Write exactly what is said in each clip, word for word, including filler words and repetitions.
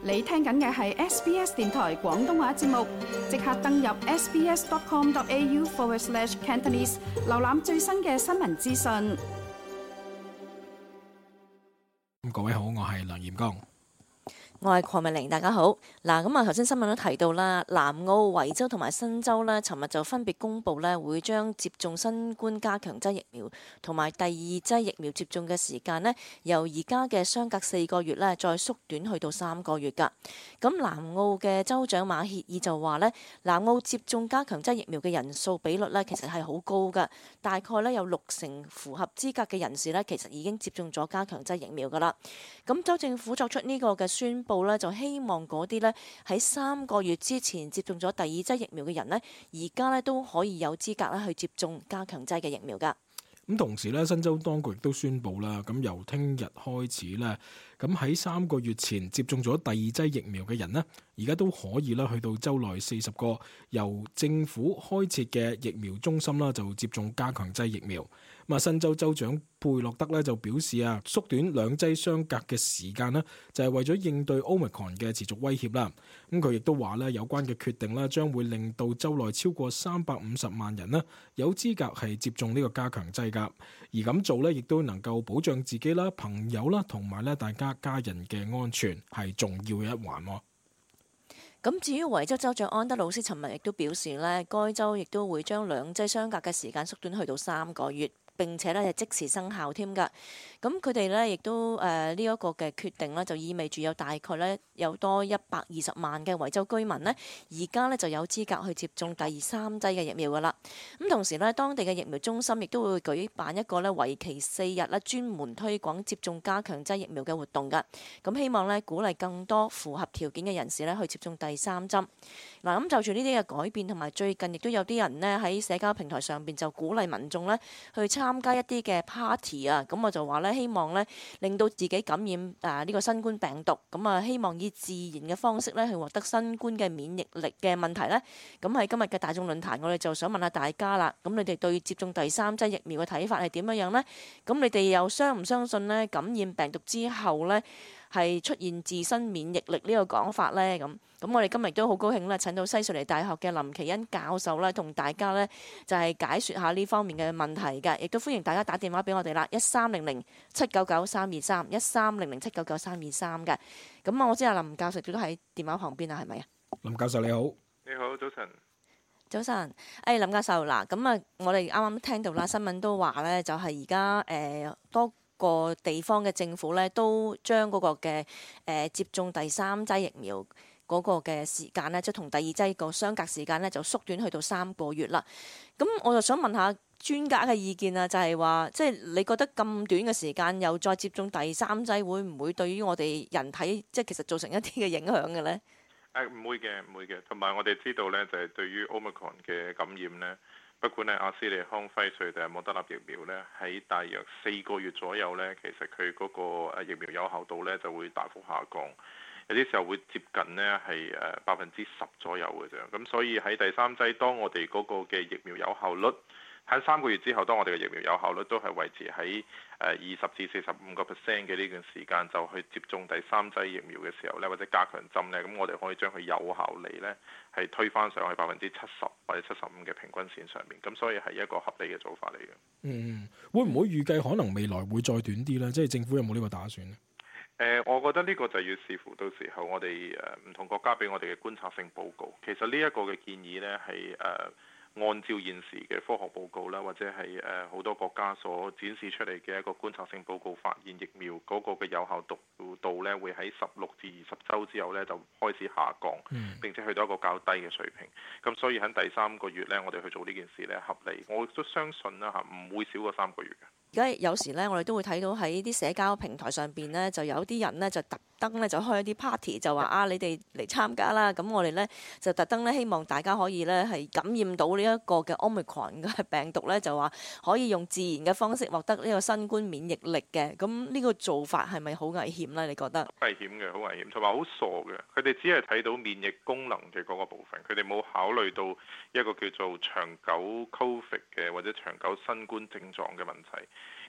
你聽緊嘅係 S B S 電台廣東話節目，即刻登入 sbs.com.au forward slash Cantonese， 瀏覽最新嘅新聞資訊。 各位好，我係梁炎剛。 我係鄺美玲，大家好。嗱，咁啊，頭先新聞都提到啦，南澳、維州同埋新州呢，尋日就分別公布呢，會將接種新冠加強劑疫苗同埋第二劑疫苗接種嘅時間呢，由而家嘅相隔四個月呢，再縮短去到三個月㗎。咁南澳嘅州長馬歇爾就話呢，南澳接種加強劑疫苗嘅人數比率呢，其實係好高㗎，大概呢，有六成符合資格嘅人士呢，其實已經接種咗加強劑疫苗㗎啦。咁州政府作出呢個嘅宣布呢，就希望嗰啲呢喺三個月之前接種咗第二劑疫苗嘅人呢，而家呢都可以有資格咧去接種加強劑嘅疫苗㗎。 咁同時呢，新州當局亦都宣布啦，咁由聽日開始呢，咁喺三個月前接種咗第二劑疫苗嘅人呢，而家都可以啦，去到州內四十個由政府開設嘅疫苗中心啦，就接種加強劑疫苗。咁啊，新州州長佩洛德咧就表示啊，縮短兩劑相隔嘅時間呢，就係為咗應對 Omicron 嘅持續威脅啦。咁佢亦都話咧，有關嘅決定咧，將會令到州內超過三百五十萬人呢有資格係接種呢個加強劑噶。而咁做咧，亦都能夠保障自己啦、朋友啦，同埋咧大家家人嘅安全，係重要嘅一環。 咁至於維州州長安德魯斯，尋日亦都表示呢，該州亦都會將兩劑相隔嘅時間縮短去到三個月。並且咧係即時生效添㗎，咁佢哋咧亦都誒呢一個嘅決定咧，就意味住有大概咧有多一百二十萬嘅維州居民呢，而家咧就有資格去接種第三劑嘅疫苗㗎啦。咁同時咧，當地嘅疫苗中心亦都會舉辦一個咧為期四日咧專門推廣接種加強劑疫苗嘅活動㗎。咁希望咧鼓勵更多符合條件嘅人士咧去接種第三針。嗱，咁就住呢啲嘅改變同埋最近亦都有啲人呢喺社交平台上邊就鼓勵民眾咧去參加一啲嘅 party 啊，咁我就話咧希望咧令到自己感染誒呢個新冠病毒，咁啊希望以自然嘅方式咧去獲得新冠嘅免疫力嘅問題咧，咁喺今日嘅大眾論壇，我哋就想問下大家啦，咁你哋對接種第三劑疫苗嘅睇法係點樣樣呢？咁你哋又相唔相信咧感染病毒之後咧係出現自身免疫力呢個講法呢？咁咁我哋今日都好高興咧，請到西瑞尼大學嘅林奇恩教授咧，同大家咧就係解説下呢方面嘅問題嘅，亦都歡迎大家打電話俾我哋啦，一三零零七九九三二三，一三零零七九九三二三嘅。咁啊，我知阿林教授都喺電話旁邊啊，係咪啊？ 林教授你好。 你好，早晨。 早晨，誒林教授嗱，咁啊，我哋啱啱聽到啦，新聞都話咧，就係而家誒多個地方嘅政府咧，都將嗰個嘅誒、呃、接種第三劑疫苗嗰個嘅時間咧，即係同第二劑個相隔時間咧，就縮短去到三個月啦。咁我就想問下專家嘅意見啊，就係、是、話，即係你覺得咁短嘅時間又再接種第三劑，會唔會對於我哋人體即係其實造成一啲嘅影響嘅咧？ 誒唔會嘅，唔會嘅。同埋我哋知道咧，就係、是、對於 Omicron 嘅感染咧。不管係阿斯利康、輝瑞定係莫德納疫苗咧，喺大約四個月左右咧，其實佢嗰個疫苗有效度咧就會大幅下降，有啲時候會接近呢係誒百分之十左右嘅啫。咁所以喺第三劑，當我哋嗰個嘅疫苗有效率喺三個月之後，當我哋嘅疫苗有效率都係維持喺誒二十至四十五個 percent 嘅呢段時間，就去接種第三劑疫苗嘅時候咧，或者加強針咧，咁我哋可以將佢有效率咧係推返上去百分之七十或者七十五嘅平均線上面，咁所以係一個合理嘅做法嚟嘅。 嗯，會唔會預計可能未來會再短啲呢？即係政府有冇呢個打算呢？ 誒、呃，我覺得呢個就要視乎到時候我哋誒唔同國家俾我哋嘅觀察性報告。其實呢一個嘅建議呢係誒。呃按照現時嘅科學報告啦，或者係誒好多國家所展示出嚟嘅一個觀察性報告，發現疫苗嗰個嘅有效度度咧，會喺十六至二十週之後咧就開始下降，並且去到一個較低嘅水平。咁所以喺第三個月咧，我哋去做呢件事咧合理，我都相信啦嚇，唔會少過三個月嘅。 而家有時咧，我哋都會睇到喺啲社交平台上邊咧，就有啲人咧就特登咧就開一啲 party，就話啊，你哋嚟參加啦。咁我哋咧就特登咧希望大家可以咧係感染到呢一個嘅 Omicron 嘅病毒咧，就話可以用自然嘅方式獲得呢個新冠免疫力嘅。咁呢個做法係咪好危險咧？你覺得？ 危險嘅，好危險，同埋好傻嘅。佢哋只係睇到免疫功能嘅嗰個部分，佢哋冇考慮到一個叫做長久 Covid 嘅或者長久新冠症狀嘅問題。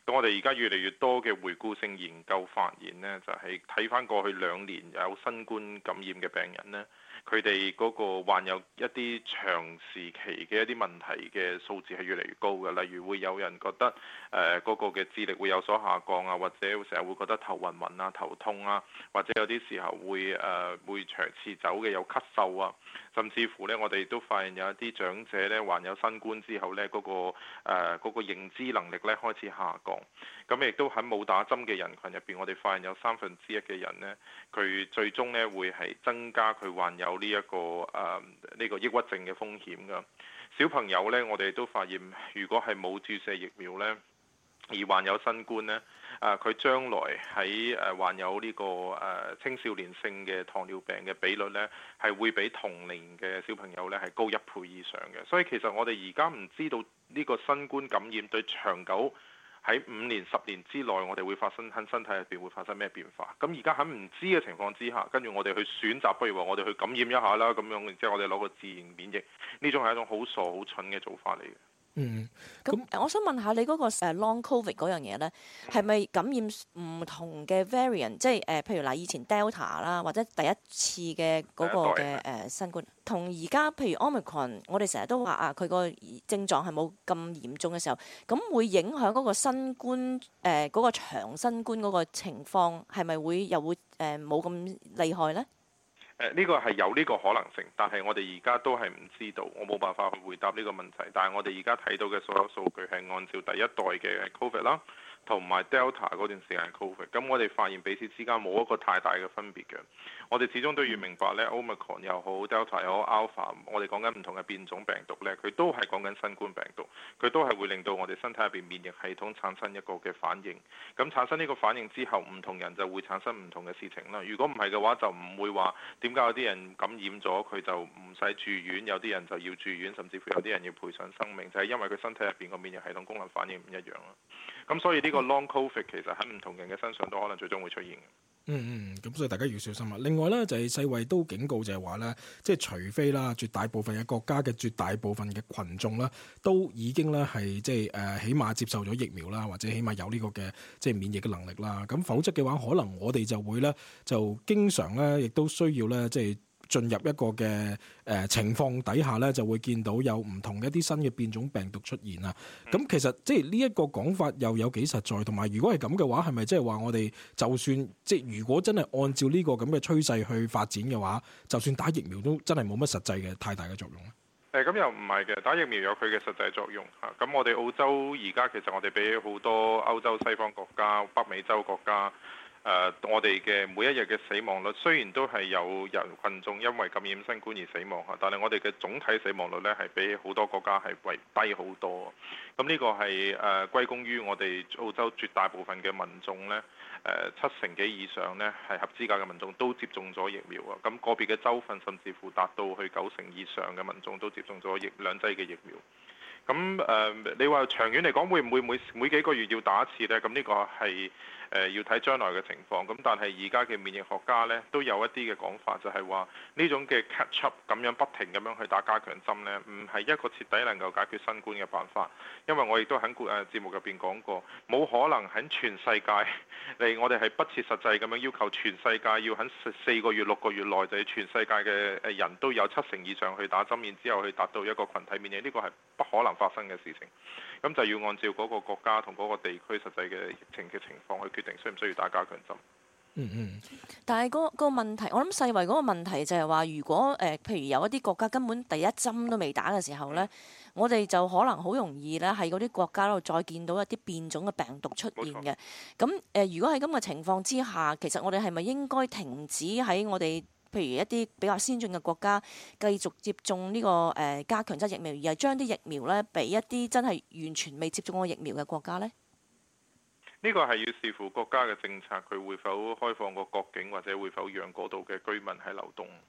咁我哋而家越嚟越多嘅回顧性研究發現呢，就係睇翻過去兩年有新冠感染嘅病人呢，佢哋嗰個患有一啲長時期嘅一啲問題嘅數字係越嚟越高嘅。例如會有人覺得誒嗰、呃嗰個嘅智力會有所下降啊，或者成日會覺得頭暈暈啊、頭痛啊，或者有啲時候會誒、呃、會長持久嘅有咳嗽啊，甚至乎呢，我哋都發現有一啲長者呢，患有新冠之後呢，嗰、嗰個誒嗰、呃嗰個認知能力呢開始下降。咁亦都喺冇打針嘅人群入邊，我哋發現有三分之一嘅人呢，佢最終呢會係增加佢患有呢、這、一個誒呢、呃這個抑鬱症嘅風險㗎。小朋友呢，我哋都發現，如果係冇注射疫苗呢，而患有新冠呢，誒佢將來喺誒患有呢、這個誒、呃、青少年性嘅糖尿病嘅比率呢，係會比同齡嘅小朋友呢係高一倍以上嘅。所以其實我哋而家唔知道呢個新冠感染對長久喺五年、十年之內，我哋會發生喺身體入邊會發生咩變化？咁而家喺唔知嘅情況之下，跟住我哋去選擇，不如話我哋去感染一下啦，咁樣然之後我哋攞個自然免疫，呢種係一種好傻、好蠢嘅做法嚟嘅。 嗯， 咁我想問下你嗰個 long covid 嗰樣嘢咧，係咪感染唔同嘅 variant，即係誒，譬如嗱，以前 Delta 啦，或者第一次嘅嗰個嘅誒新冠，同而家譬如 Omicron，我哋成日都話啊，佢個症狀係冇咁嚴重嘅時候，咁會影響嗰個新冠誒嗰個長新冠嗰個情況，係咪會又會誒冇咁厲害咧？ 誒呢個係有呢個可能性，但係我哋而家都係唔知道，我冇辦法去回答呢個問題。但係我哋而家睇到嘅所有數據係按照第一代嘅 Covid 啦，同埋 Delta 嗰段時間 Covid，咁我哋發現彼此之間冇一個太大嘅分別嘅。我哋始終都要明白咧 Omicron 又好 Delta 又好 Alpha，我哋講緊唔同嘅變種病毒咧，佢都係講緊新冠病毒，佢都係會令到我哋身體入邊免疫系統產生一個嘅反應。咁產生呢個反應之後，唔同人就會產生唔同嘅事情啦。如果唔係嘅話，就唔會話點解有啲人感染咗佢就唔使住院，有啲人就要住院，甚至乎有啲人要賠上生命，就係因為佢身體入邊個免疫系統功能反應唔一樣啦。咁所以呢個 Long Covid 其實喺唔同人嘅身上都可能最終會出現嘅。 嗯嗯，咁所以大家要小心啊。另外咧就係、是、世衛都警告就係話咧，即係除非啦，絕大部分嘅國家嘅絕大部分嘅群眾啦，都已經咧係即係誒起碼接受咗疫苗啦，或者起碼有呢個嘅即係免疫嘅能力啦。咁否則嘅話，可能我哋就會咧就經常咧亦都需要咧即係進入一個嘅誒、呃、情況底下咧，就會見到有唔同嘅一啲新嘅變種病毒出現啊。咁、嗯、其實即係呢一個講法又有幾實在，同埋如果係咁嘅話，係咪即係話我哋就算即係如果真係按照呢個咁嘅趨勢去發展嘅話，就算打疫苗都真係冇乜實際嘅太大嘅作用咧？ 誒咁又唔係嘅，打疫苗有佢嘅實際作用嚇。咁我哋澳洲而家其實我哋比好多歐洲西方國家、北美洲國家。誒、呃，我哋嘅每一日嘅死亡率雖然都係有人群眾因為感染新冠而死亡嚇，但係我哋嘅總體死亡率咧係比好多國家係為低好多。咁呢個係誒、呃、歸功於我哋澳洲絕大部分嘅民眾咧，誒、呃、七成幾以上咧係合資格嘅民眾都接種咗疫苗啊。咁、個別嘅州份甚至乎達到去九成以上嘅民眾都接種咗疫兩劑嘅疫苗。咁誒、呃，你話長遠嚟講會唔會每每幾個月要打一次咧？咁呢個係。誒、呃、要睇將來嘅情況，咁但係而家嘅免疫學家呢都有一啲嘅講法，就係話呢種嘅 catch up 咁樣不停咁樣去打加強針呢，唔係一個徹底能夠解決新冠嘅辦法。因為我亦都喺誒節目入邊講過，冇可能喺全世界嚟，我哋係不切實際咁樣要求全世界要喺四個月、六個月內就係全世界嘅誒人都有七成以上去打針，然之後去達到一個群體免疫，呢個係不可能發生嘅事情。咁就要按照嗰個國家同嗰個地區實際嘅疫情嘅情況去決定需唔需要打加強針。 嗯嗯。 但係嗰個問題，我諗世衛嗰個問題就係話，如果誒、呃，譬如有一啲國家根本第一針都未打嘅時候咧，我哋就可能好容易咧喺嗰啲國家度再見到一啲變種嘅病毒出現嘅。咁誒、呃，如果喺咁嘅情況之下，其實我哋係咪應該停止喺我哋譬如一啲比較先進嘅國家繼續接種呢、這個誒、呃、加強劑疫苗，而係將啲疫苗咧俾一啲真係完全未接種過疫苗嘅國家咧？ 呢個係要視乎國家嘅政策，佢會否開放個國境，或者會否讓嗰度嘅居民係流動。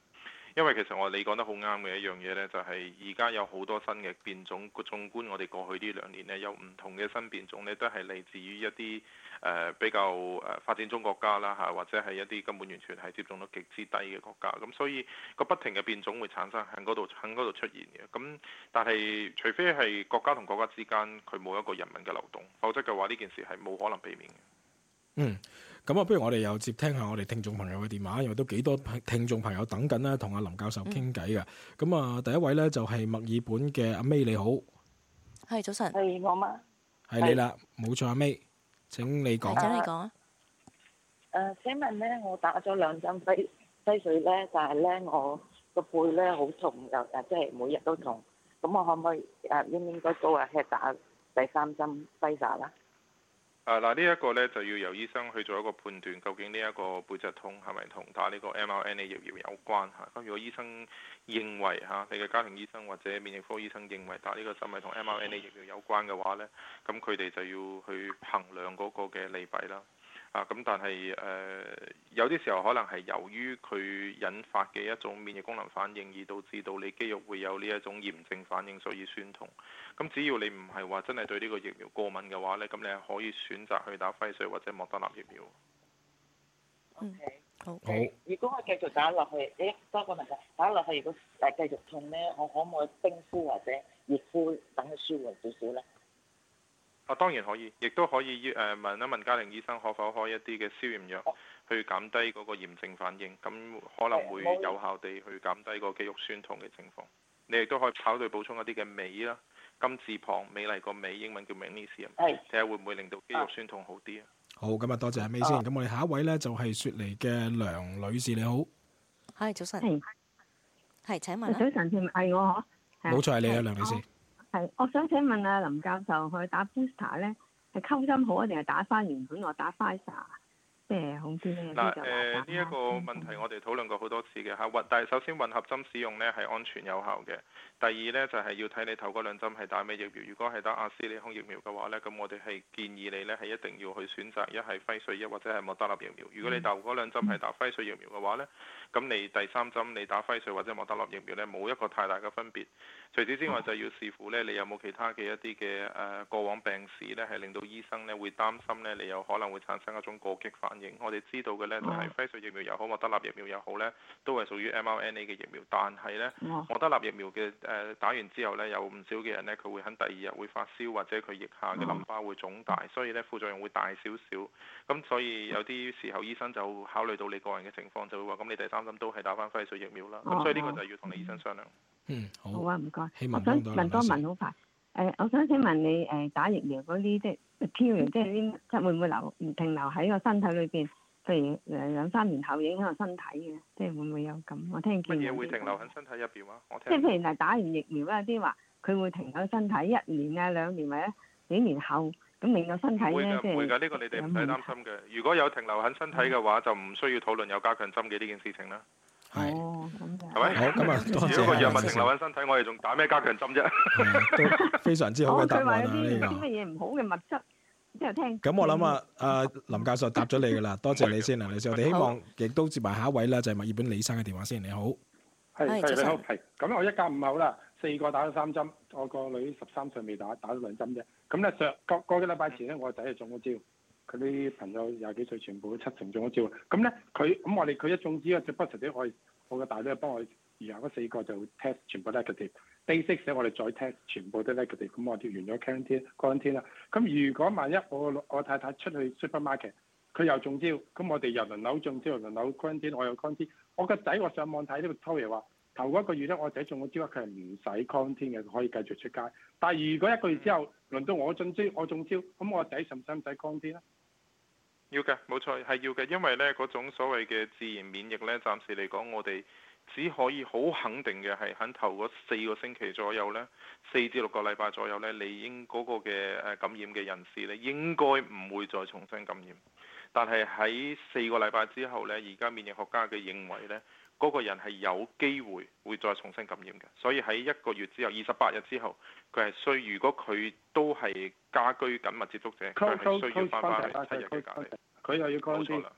因為其實我你講得好啱嘅一樣嘢呢，就係而家有好多新嘅變種。縱觀我哋過去呢兩年呢，有唔同嘅新變種呢，都係嚟自於一啲誒、呃、比較誒發展中國家啦嚇，或者係一啲根本完全係接種率極之低嘅國家。咁所以個不停嘅變種會產生喺嗰度喺嗰度出現嘅。咁但係除非係國家同國家之間佢冇一個人民嘅流動，否則嘅話呢件事係冇可能避免嘅。 嗯。咁啊，不如我哋又接聽下我哋聽眾朋友嘅電話，因為都幾多聽眾朋友等緊啦，同阿林教授傾偈嘅。咁啊、嗯，第一位咧就係墨爾本嘅阿 May，你好。 係早晨。 係我嗎？ 係你啦，冇錯，阿 May，請你講。 請你講啊。 誒，請問咧，我打咗兩針輝輝瑞咧，但係咧我個背咧好痛，又誒即係每日都痛。咁我可唔可以誒應唔應該都係打第三針輝瑞啦？ 啊嗱，呢一個咧就要由醫生去做一個判斷，究竟呢一個背脊痛係咪同打呢個 M R N A 疫苗有關嚇？咁如果醫生認為嚇，你嘅家庭醫生或者免疫科醫生認為打呢個針係同 M R N A 疫苗有關嘅話咧，咁佢哋就要去衡量嗰個嘅利弊啦。啊，咁但係誒、呃、有啲時候可能係由於佢引發嘅一種免疫功能反應，而導致到你肌肉會有呢一種炎症反應，所以酸痛。咁只要你唔係話真係對呢個疫苗過敏嘅話呢，咁你係可以選擇去打輝瑞或者莫德納疫苗。 O K， 好。 好。 如果我繼續打落去，誒多個問題，打落去如果誒繼續痛呢，我可唔可以冰敷或者熱敷等佢舒緩少少呢？ 啊，當然可以，亦都可以誒問一問家庭醫生可否開一啲嘅消炎藥，去減低嗰個炎症反應，咁可能會有效地去減低個肌肉酸痛嘅情況。你亦都可以考慮補充一啲嘅鎂啦，金字旁美麗個美，英文叫 magnesium，睇下會唔會令到肌肉酸痛好啲啊？ 好，咁啊多謝阿 May 先。咁我哋下一位咧就係雪梨嘅梁女士，你好。 係早晨。 係。 係請問啦。 早晨，係我嗬。 冇錯，係你啊，梁女士。 係，我想請問啊，林教授，佢打 booster 咧係溝針好啊，定係打翻原本我打 Pfizer 即係好啲咧？ 嗱誒，呢一個問題我哋討論過好多次嘅嚇，但係首先混合針使用呢係安全有效嘅。第二呢，就係要睇你頭嗰兩針係打咩疫苗。如果係打阿斯利康疫苗嘅話呢，咁我哋係建議你呢係一定要去選擇一係輝瑞一或者係莫德納疫苗。如果你頭嗰兩針係打輝瑞疫苗嘅話呢，咁你第三針你打輝瑞或者莫德納疫苗呢，冇一個太大嘅分別。除此之外就要視乎呢你有冇其他嘅一啲嘅誒過往病史呢，係令到醫生呢會擔心呢你有可能會產生一種過激反應。我哋知道嘅呢，就係輝瑞疫苗又好，莫德納疫苗又好呢，都係屬於 M R N A 嘅疫苗，但係呢，莫德納疫苗嘅誒打完之後呢，有唔少嘅人呢，佢會喺第二日會發燒，或者佢腋下嘅淋巴會腫大，所以呢副作用會大少少。咁所以有啲時候醫生就考慮到你個人嘅情況，就會話咁你第三針都係打翻輝瑞疫苗啦。咁所以呢個就要同你醫生商量。 嗯，好。 好啊，唔該。 希望我想問多問好快。誒、呃，我想請問你誒、呃、打疫苗嗰啲即係 material，即係啲即係會唔會留唔停留喺個身體裏邊？譬如誒兩三年後影響個身體嘅，即係會唔會有咁？我聽見乜嘢會停留喺身體入邊啊？我聽即係譬如係打完疫苗啦，啲話佢會停喺身體一年啊、兩年或者幾年後，咁令到身體咧即係唔會㗎，呢、呢個你哋唔使擔心嘅。如果有停留喺身體嘅話，就唔需要討論有加強針嘅呢件事情啦。 係， 係咪？ 好，咁啊，多謝。 如果個藥物停留喺身體，我哋仲打咩加強針啫？ 都非常之好嘅答案啊！呢、 哦、個啲乜嘢唔好嘅物質。 咁我諗啊，阿林教授答咗你噶啦，多謝你先，梁女士。我哋希望亦都接埋下一位啦，就係墨爾本李生嘅電話先。你好， 係係你好，係咁我一家五口啦，四個打咗三針，我個女十三歲未打，打咗兩針啫。咁咧上個個幾禮拜前咧，我個仔就中咗招，佢啲朋友廿幾歲全部都七成中咗招。咁咧佢咁我哋佢一中招，就不時啲我我個大女幫我餘下嗰四個就 test 全部 negative。Day six 咧我哋再 test 全部都 negative，咁我哋完咗 quarantine quarantine 啦。咁如果萬一我我太太出去 supermarket，佢又中招，咁我哋又輪流中招，輪流 quarantine，我又 quarantine。我個仔我上網睇呢個 Victoria 話，頭嗰一個月咧我仔中咗招，佢係唔使 quarantine 嘅，可以繼續出街。但係如果一個月之後輪到我中招，我中招，咁我仔使唔使唔使 quarantine 咧？ 要嘅，冇錯係要嘅，因為咧嗰種所謂嘅自然免疫咧，暫時嚟講我哋只可以好肯定嘅係喺頭嗰四個星期左右呢，四至六個禮拜左右呢，你應嗰個嘅誒感染嘅人士呢，應該唔會再重新感染。但係喺四個禮拜之後呢，而家免疫學家嘅認為呢，嗰個人係有機會會再重新感染嘅。所以喺一個月之後，二十八日之後，佢係需如果佢都係家居緊密接觸者，佢係需要翻返去七日嘅隔離。 佢又要 quarantine。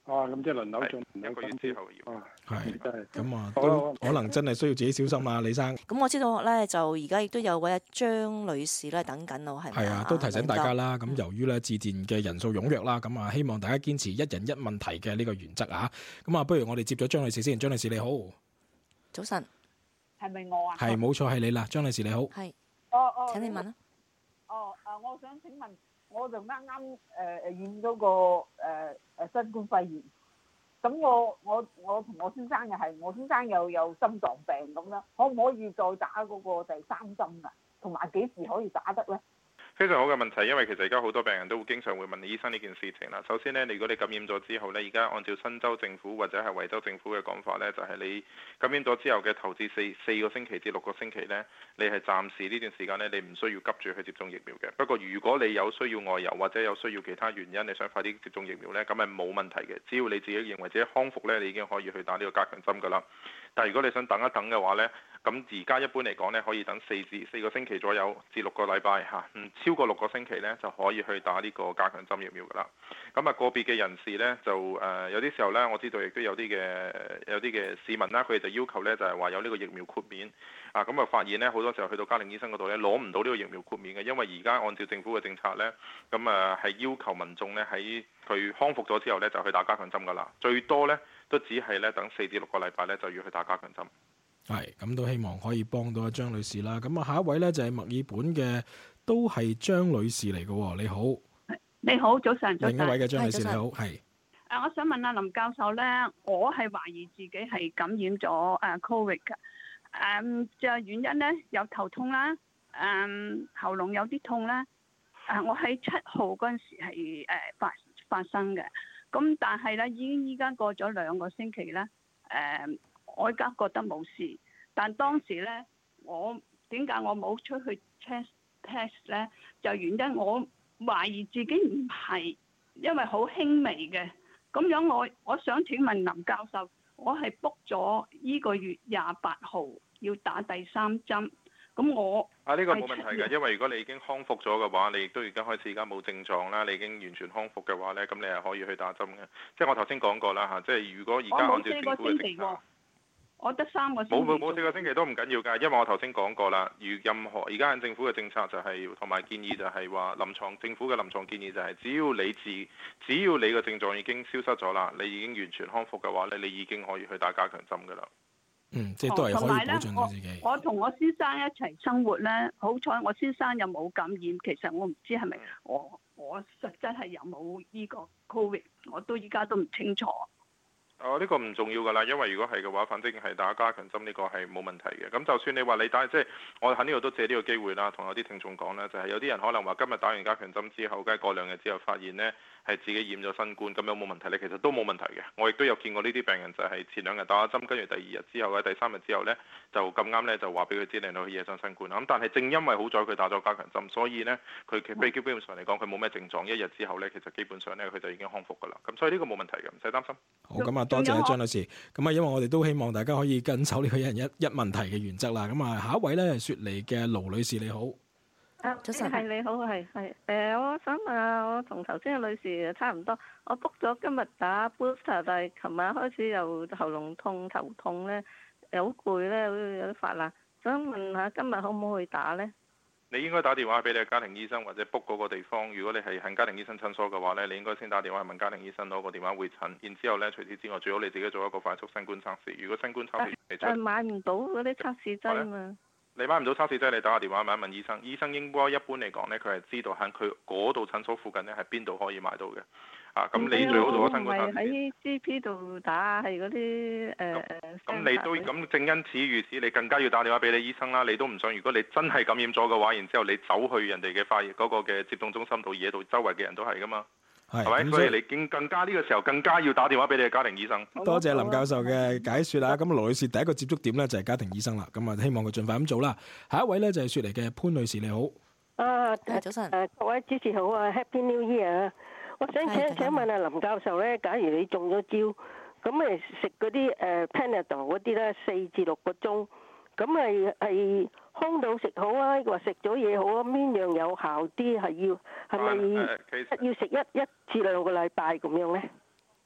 哦，咁即係輪流中一個月之後要。 啊， 係真係咁啊，都可能真係需要自己小心啊，李生。 咁我知道咧，就而家亦都有位張女士咧等緊咯，係咪啊？ 係啊，都提醒大家啦。咁由於咧自薦嘅人數踴躍啦，咁啊希望大家堅持一人一問題嘅呢個原則啊。咁啊，不如我哋接咗張女士先。張女士你好， 早晨， 係咪我啊？ 係冇錯，係你啦，張女士你好。 係， 哦哦， 請你問啦。 哦誒，我想請問，我就啱啱誒誒驗咗個誒誒新冠肺炎。咁我我我同我先生又係，我先生又有心臟病咁啦，可唔可以再打嗰個第三針啊？同埋幾時可以打得咧？ 非常好嘅問題，因為其實而家好多病人都會經常會問醫生呢件事情啦。首先呢，如果你感染咗之後呢，而家按照新州政府或者係維州政府嘅講法呢，就係你感染咗之後嘅頭至四四個星期至六個星期呢，你係暫時呢段時間呢，你唔需要急住去接種疫苗嘅。不過如果你有需要外遊或者有需要其他原因，你想快啲接種疫苗呢，咁係冇問題嘅。只要你自己認為自己康復呢，你已經可以去打呢個加強針㗎啦。但係如果你想等一等嘅話呢，咁而家一般嚟講呢，可以等四至四個星期左右至六個禮拜嚇，唔超過六個星期呢，就可以去打呢個加強針疫苗㗎啦。咁啊個別嘅人士呢，就誒、呃、有啲時候呢，我知道亦都有啲嘅有啲嘅市民啦，佢哋就要求呢，就係話有呢個疫苗豁免啊。咁啊發現呢，好多時候去到家庭醫生嗰度呢，攞唔到呢個疫苗豁免嘅，因為而家按照政府嘅政策呢，咁啊係要求民眾呢，喺佢康復咗之後呢，就去打加強針㗎啦。最多呢，都只係呢，等四至六個禮拜呢，就要去打加強針。 係，咁都希望可以幫到阿張女士啦。咁啊，下一位咧就係墨爾本嘅，都係張女士嚟嘅。你好， 你好，早晨，早晨。 另一位嘅張女士你好，係。 誒，我想問阿林教授咧，我係懷疑自己係感染咗誒 Covid 嘅。誒，就原因咧有頭痛啦，誒喉嚨有啲痛啦。誒，我喺七號嗰陣時係誒發發生嘅。咁但係咧，已經依家過咗兩個星期咧，誒。我而家覺得冇事，但當時咧，我點解我冇出去 test test 咧？就原因我懷疑自己唔係，因為好輕微嘅。咁樣我我想請問林教授，我係 book 咗依個月廿八號要打第三針，咁我啊呢個冇問題嘅，因為如果你已經康復咗嘅話，你亦都而家開始而家冇症狀啦，你已經完全康復嘅話咧，咁你係可以去打針嘅。即係我頭先講過啦嚇，即係如果而家按照政府嘅政策。 我得三個星期。 冇冇冇四個星期都唔緊要㗎，因為我頭先講過啦。如任何而家政府嘅政策就係同埋建議就係話臨床政府嘅臨床建議就係只要你自只要你個症狀已經消失咗啦，你已經完全康復嘅話咧，你已經可以去打加強針㗎啦。 嗯，即係都係可以保障到自己。 我同我先生一齊生活咧，好彩我先生又冇感染。其實我唔知係咪我我實質係有冇呢個 Covid， 我都依家都唔清楚。 哦，呢個唔重要㗎啦，因為如果係嘅話，反正係打加強針呢個係冇問題嘅。咁就算你話你打，即係我喺呢度都借呢個機會啦，同有啲聽眾講啦，就係有啲人可能話今日打完加強針之後，跟住過兩日之後發現呢係自己染咗新冠，咁有冇問題呢？其實都冇問題嘅。我亦都有見過呢啲病人就係前兩日打咗針，跟住第二日之後或者第三日之後呢，就咁啱呢就話俾佢知令到佢惹上新冠。咁但係正因為好在佢打咗加強針，所以呢，佢基基本上嚟講佢冇咩症狀，一日之後呢，其實基本上呢，佢就已經康復㗎啦。咁所以呢個冇問題嘅，唔使擔心。 好，咁啊多謝張女士。咁啊，因為我哋都希望大家可以跟守呢個一人一一問題嘅原則啦。咁啊，下一位咧係雪梨嘅盧女士，你好。 啊，早晨。係你好，係係誒，我想問下，我同頭先嘅女士差唔多，我 book 咗今日打 booster， 但係琴晚開始又喉嚨痛、頭痛咧，又好攰咧，好似有啲發冷，想問下今日可唔可以打咧？ 你應該打電話俾你嘅家庭醫生或者 book 嗰個地方。如果你係喺家庭醫生診所嘅話呢，你應該先打電話問家庭醫生攞個電話會診。然之後呢，除此之外，最好你自己做一個快速新冠測試。如果新冠測試你出， 誒買唔到嗰啲測試劑啊嘛。 你買唔到測試劑，你打個電話問一問醫生。醫生應該一般嚟講呢，佢係知道喺佢嗰度診所附近呢係邊度可以買到嘅。啊，咁你最好做咗新冠測試。唔係喺 G P 度打，係嗰啲誒誒。 咁你都咁正因此如此，你更加要打電話俾你醫生啦。你都唔想，如果你真係感染咗嘅話，然之後你走去人哋嘅發嗰個嘅接種中心度惹到周圍嘅人都係噶嘛，係咪？所以你更更加呢個時候更加要打電話俾你嘅家庭醫生。 多謝林教授嘅解説啦。咁盧女士第一個接觸點咧就係家庭醫生啦。咁啊，希望佢盡快咁做啦。下一位咧就係雪梨嘅潘女士，你好。 啊，早晨。誒，各位主持好啊 ，Happy New Year 啊！我想請請問下林教授咧，假如你中咗招，咁咪食嗰啲誒 Panadol 嗰啲咧，四至六個鐘，咁係係空肚食好啊，抑或食咗嘢好啊？邊樣有效啲？係要係咪要食一一至兩個禮拜咁樣咧？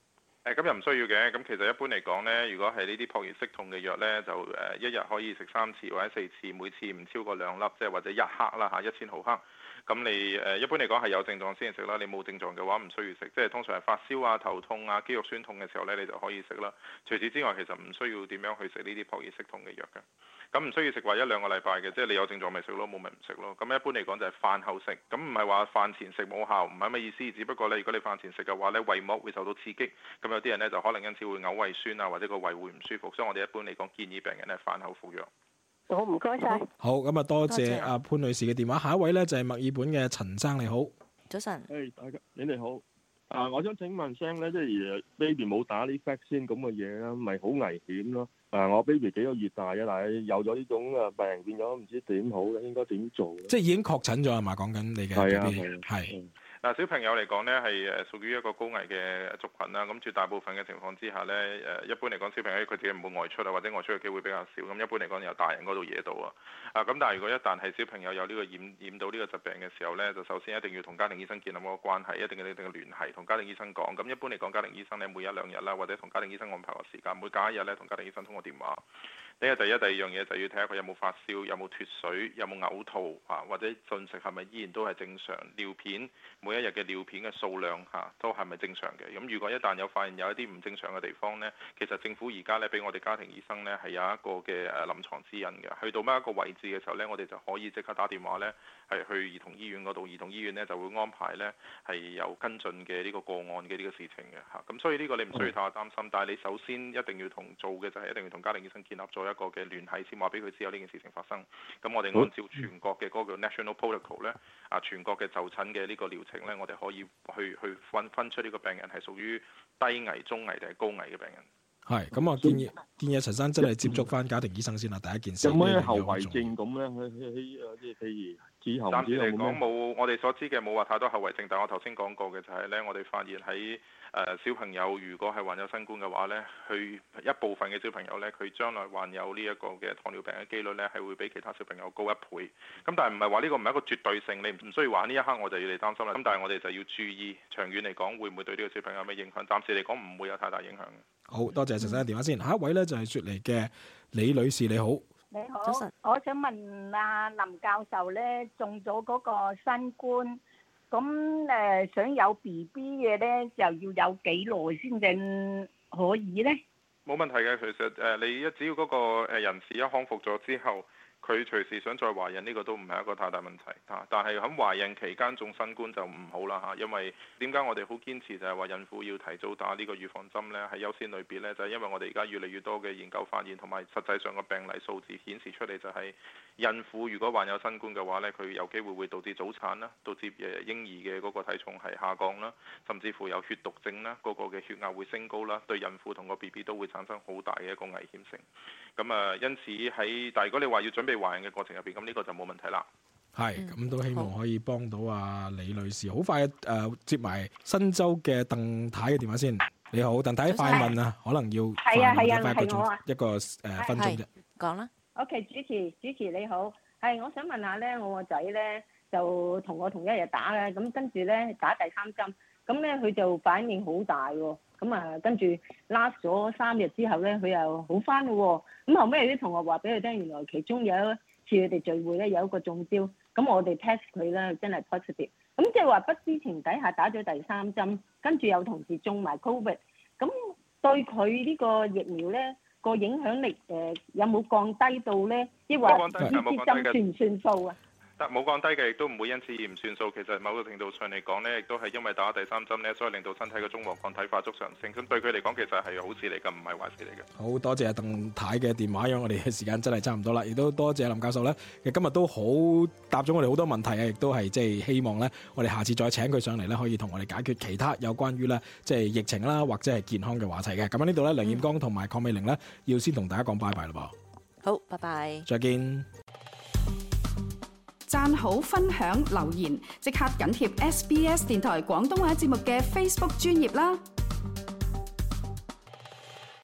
誒咁又唔需要嘅，咁其實一般嚟講呢，如果係呢啲撲熱息痛嘅藥呢，就誒一日可以食三次或者四次，每次唔超過兩粒，即係或者一克啦嚇，一千毫克。咁你誒一般嚟講係有症狀先食啦，你冇症狀嘅話唔需要食，即係通常係發燒啊、頭痛啊、肌肉酸痛嘅時候呢，你就可以食啦。除此之外，其實唔需要點樣去食呢啲撲熱息痛嘅藥嘅。咁唔需要食話一兩個禮拜嘅，即係你有症狀咪食咯，冇咪唔食咯。咁一般嚟講就係飯後食，咁唔係話飯前食冇效，唔係咩意思。只不過咧，如果你飯前食嘅話咧，胃膜會受到刺激，咁有啲人咧就可能因此會嘔胃酸啊，或者個胃會唔舒服。所以我哋一般嚟講建議病人咧飯後服藥。 好，唔該晒。 好，咁啊多謝阿潘女士嘅電話。下一位咧就係墨爾本嘅陳生，你好。 早晨。 誒，大家你哋好。啊，我想請問聲咧，即係 baby 冇打呢 vaccine 咁嘅嘢啦，咪好危險咯。啊，我 baby 幾個月大嘅，但係有咗呢種啊病變咗，唔知點好咧，應該點做？即係已經確診咗係嘛？講緊你嘅 B B 係。 嗱，小朋友嚟講呢，係誒屬於一個高危嘅族群啦。咁絕大部分嘅情況之下呢，誒一般嚟講，小朋友佢自己唔會外出啊，或者外出嘅機會比較少。咁一般嚟講，由大人嗰度惹到啊。啊，咁但係如果一旦係小朋友有呢個染染到呢個疾病嘅時候呢，就首先一定要同家庭醫生建立個關係，一定要一定要聯繫，同家庭醫生講。咁一般嚟講，家庭醫生呢，每一兩日啦，或者同家庭醫生安排個時間，每隔一日呢，同家庭醫生通過電話。呢個第一、第二樣嘢就要睇下佢有冇發燒，有冇脫水，有冇嘔吐啊，或者進食係咪依然都係正常？尿片每一日嘅尿片嘅數量嚇都係咪正常嘅？咁如果一旦有發現有一啲唔正常嘅地方呢，其實政府而家呢俾我哋家庭醫生呢係有一個嘅誒臨床指引嘅。去到某一個位置嘅時候呢，我哋就可以即刻打電話呢係去兒童醫院嗰度，兒童醫院呢就會安排呢係有跟進嘅呢個個案嘅呢個事情嘅嚇。咁所以呢個你唔需要太擔心，但係你首先一定要同做嘅就係一定要同家庭醫生建立咗一個嘅聯繫先，話俾佢知有呢件事情發生。咁我哋按照全國嘅嗰個 National Protocol 咧，啊全國嘅就診嘅呢個療程咧，我哋可以去去分分出呢個病人係屬於低危、中危定係高危嘅病人。 係，咁我建議建議陳生真係接觸翻家庭醫生先啦。第一件事有咩後遺症咁咧？喺喺即係譬如之後， 暫時嚟講冇，我哋所知嘅冇話太多後遺症。但係我頭先講過嘅就係咧，我哋發現喺誒小朋友如果係患有新冠嘅話咧，佢一部分嘅小朋友咧，佢將來患有呢一個嘅糖尿病嘅機率咧，係會比其他小朋友高一倍。咁但係唔係話呢個唔係一個絕對性，你唔需要話呢一刻我就要你擔心啦。咁但係我哋就要注意長遠嚟講會唔會對呢個小朋友有咩影響？暫時嚟講唔會有太大影響。 好多謝陳生嘅電話先。下一位咧就係雪梨嘅李女士，你好。 你好，我想問阿林教授咧，中咗嗰個新冠，咁誒想有 B B 嘅咧，就要有幾耐先至可以咧？ 冇問題嘅，其實誒你一只要嗰個誒人士一康復咗之後，佢隨時想再懷孕，呢個都唔係一個太大問題嚇。但係喺懷孕期間中新冠就唔好啦嚇，因為點解我哋好堅持就係話孕婦要提早打呢個預防針呢？喺優先類別呢，就係因為我哋而家越嚟越多嘅研究發現同埋實際上嘅病例數字顯示出嚟，就係孕婦如果患有新冠嘅話呢，佢有機會會導致早產啦，導致誒嬰兒嘅嗰個體重係下降啦，甚至乎有血毒症啦，嗰個嘅血壓會升高啦，對孕婦同個 B B 都會產生好大嘅一個危險性。咁啊，因此喺但係如果你話要準備懷孕嘅過程入邊，咁呢個就冇問題啦。 係，咁都希望可以幫到阿李女士。好快誒、呃，接埋新州嘅鄧太嘅電話先。你好，鄧太，快問啊，可能要係啊係啊快一個鐘係我啊一個誒、呃、分鐘啫。 講啦。 OK，主持主持你好，係我想問下咧，我個仔咧就同我同一日打咧，咁跟住咧打第三針，咁咧佢就反應好大喎。咁啊，跟住 last 咗三日之後咧，佢又好翻咯喎。咁後尾有啲同學話俾佢聽，原來其中有一次佢哋聚會咧有一個中招，咁我哋 test 佢咧真係 positive。咁即係話不知情底下打咗第三針，跟住有同時中埋 covid， 咁對佢呢個疫苗咧個影響力誒有冇降低到咧？抑或呢支針算唔算數啊？ 得冇降低嘅，亦都唔會因此而唔算數。其實某個程度上嚟講呢，亦都係因為打第三針呢，所以令到身體嘅中和抗體快速上升。咁對佢嚟講，其實係好事嚟㗎，唔係壞事嚟嘅。 好多謝阿鄧太嘅電話，因為我哋嘅時間真係差唔多啦。亦都多謝林教授咧，其實今日都好答咗我哋好多問題啊，亦都係即係希望咧，我哋下次再請佢上嚟咧，可以同我哋解決其他有關於咧即係疫情啦或者係健康嘅話題嘅。咁喺呢度咧，梁彥剛同埋鄺美玲咧，要先同大家講拜拜啦噃。 好，拜拜， 再見。 讚好、分享、留言，即刻緊貼 S B S 電台廣東話節目嘅 Facebook 專頁啦！